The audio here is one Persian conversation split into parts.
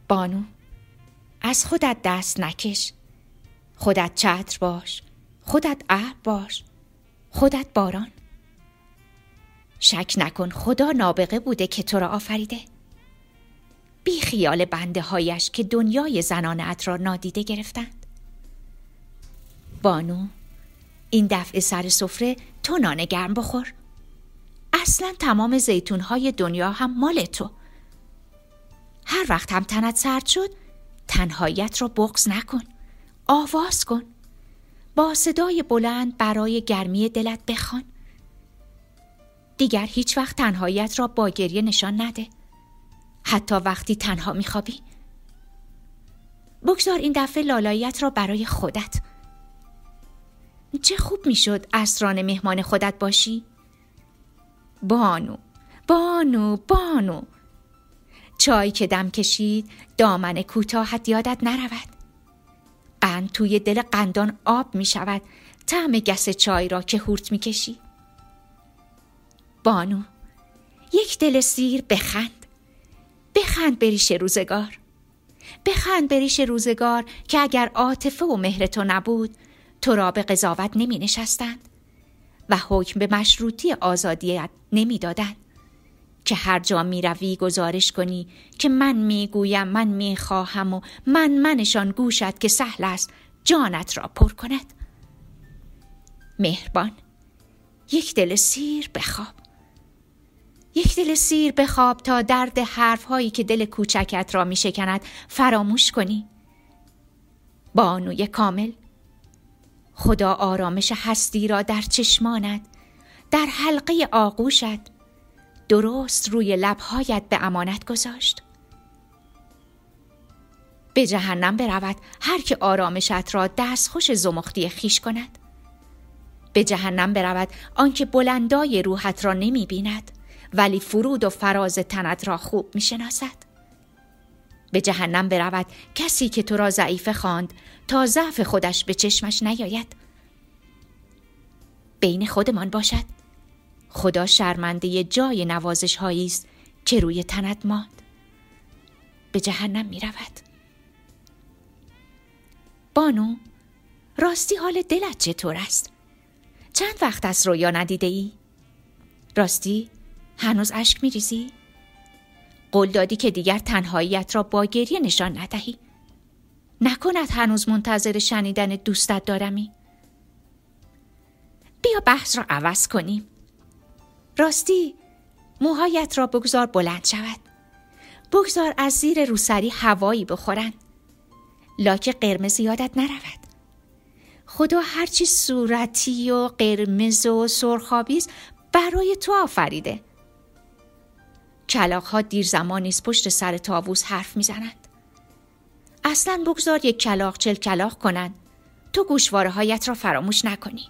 بانو، از خودت دست نکش. خودت چتر باش، خودت ابر باش، خودت باران. شک نکن خدا نابغه بوده که تو را آفریده. بی خیال بنده هایش که دنیای زنانت را نادیده گرفتند. بانو، این دفعه سر سفره تو نان گرم بخور. اصلا تمام زیتونهای دنیا هم مال تو. هر وقت هم تنت سرد شد، تنهاییت را بغض نکن. آواز کن. با صدای بلند برای گرمی دلت بخوان. دیگر هیچ وقت تنهاییت را با گریه نشان نده. حتی وقتی تنها میخوابی. بگذار این دفعه لالاییت را برای خودت. چه خوب میشد عصرانه مهمان خودت باشی؟ بانو، بانو، بانو. چای که دم کشید دامن کوتاهت یادت نرود. قند توی دل قندان آب می شود طعم گس چای را که هورت می کشی. بانو، یک دل سیر بخند. بخند بریش روزگار. بخند بریش روزگار که اگر عاطفه و مهر تو نبود، تو را به قضاوت نمی نشستند و حکم به مشروطی آزادیت نمی دادند که هر جا می روی گزارش کنی که من می گویم، من می خواهم و منشان گوشت که سهل است جانت را پر کند. مهربان، یک دل سیر بخواب. یک دل سیر بخواب تا درد حرفهایی که دل کوچکت را می شکند فراموش کنی. بانوی کامل، خدا آرامش هستی را در چشمانت، در حلقه آغوشت، درست روی لبهایت به امانت گذاشت. به جهنم برود هر که آرامشت را دستخوش زمختی خیش کند. به جهنم برود آنکه بلندای روحت را نمی بیند ولی فرود و فراز تنت را خوب می شناسد. به جهنم برود کسی که تو را ضعیفه خواند تا ضعف خودش به چشمش نیاید. بین خودمان باشد. خدا شرمنده جای نوازش هایی است که روی تنت ماند. به جهنم می رود. بانو، راستی حال دلت چطور است؟ چند وقت است رویا ندیده ای؟ راستی هنوز اشک می ریزی؟ قول دادی که دیگر تنهاییت را با گریه نشان ندهی. نکند هنوز منتظر شنیدن دوستت دارمی؟ بیا بحث را عوض کنیم. راستی موهایت را بگذار بلند شود. بگذار از زیر روسری هوایی بخورند. لاک قرمز یادت نرود. خدا هرچی صورتی و قرمز و سرخابیز برای تو آفریده. کلاغ‌ها دیر زمانی است پشت سر طاووس حرف میزنند. اصلاً بگذار یک کلاغ 40 کلاغ کنند. تو گوشواره هایت را فراموش نکنی.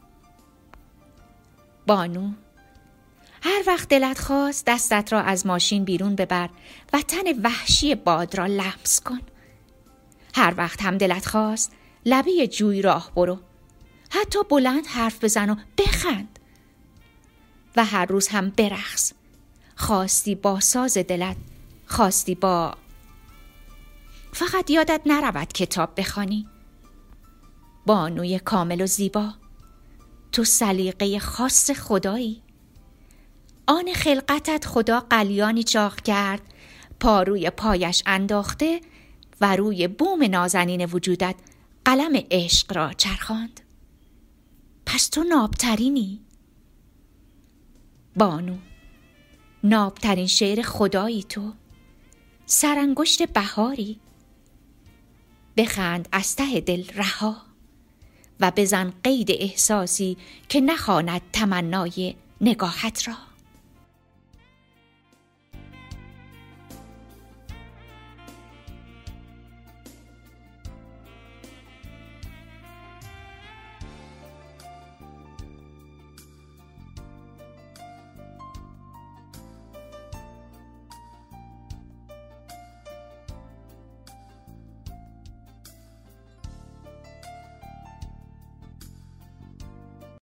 بانو، هر وقت دلت خواست دستت را از ماشین بیرون ببر و تن وحشی باد را لمس کن. هر وقت هم دلت خواست لبه جوی راه برو. حتی بلند حرف بزن و بخند. و هر روز هم برقص. خواستی با ساز دلت، خواستی با... فقط یادت نرود کتاب بخوانی. بانوی کامل و زیبا، تو سلیقه خاص خدایی. آن خلقتت خدا قلیانی چاق کرد، پا روی پایش انداخته و روی بوم نازنین وجودت قلم عشق را چرخاند. پس تو نابترینی. بانو، نابترین شعر خدایی تو. سرانگشت بهاری. بخند از ته دل رها و بزن قید احساسی که نخواند تمنای نگاهت را.